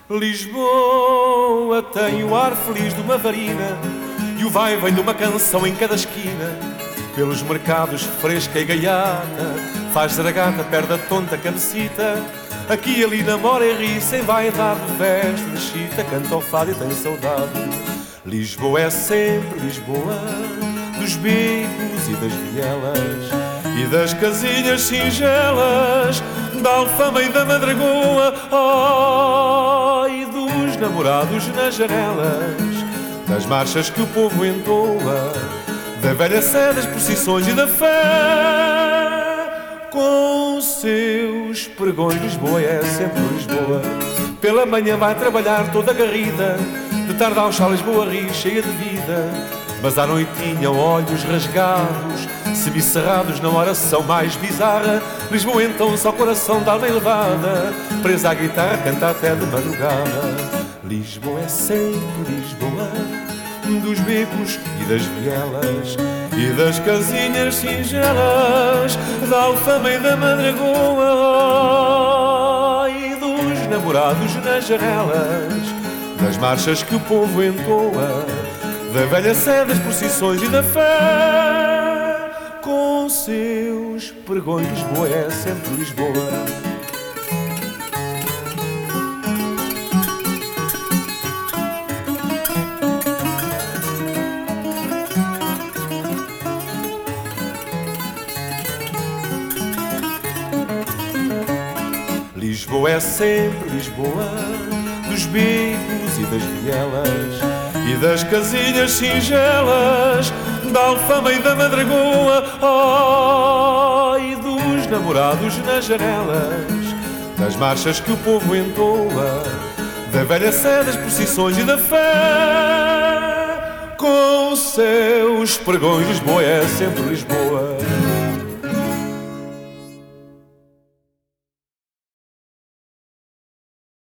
Lisboa tem o ar feliz de uma varina e o vai-vem de uma canção em cada esquina. Pelos mercados fresca e gaiata, faz zaragata, perde a tonta cabecita. Aqui e ali namora e ri, sem vaidade, veste de chita, canta ao fado e tem saudade. Lisboa é sempre Lisboa, dos becos e das vielas e das casinhas singelas, da Alfama e da Madragoa, e dos namorados nas janelas, das marchas que o povo entoa, da velha sé, das procissões e da fé. Com seus pregões Lisboa é sempre Lisboa. Pela manhã vai trabalhar toda garrida, de tarde ao chá Lisboa ri, cheia de vida. Mas à noitinha olhos rasgados, semicerrados na oração mais bizarra. Lisboa então só coração de alma elevada, presa à guitarra canta até de madrugada. Lisboa é sempre Lisboa, dos becos e das vielas e das casinhas singelas, da Alfama e da Madragoa, e dos namorados nas janelas, das marchas que o povo entoa, da velha sé, das procissões e da fé. Com seus pregões Lisboa é sempre Lisboa. Lisboa é sempre Lisboa, dos becos e das vielas e das casinhas singelas, da Alfama e da Madragoa, e dos namorados nas janelas, das marchas que o povo entoa, da velha sé, das procissões e da fé. Com seus pregões Lisboa é sempre Lisboa.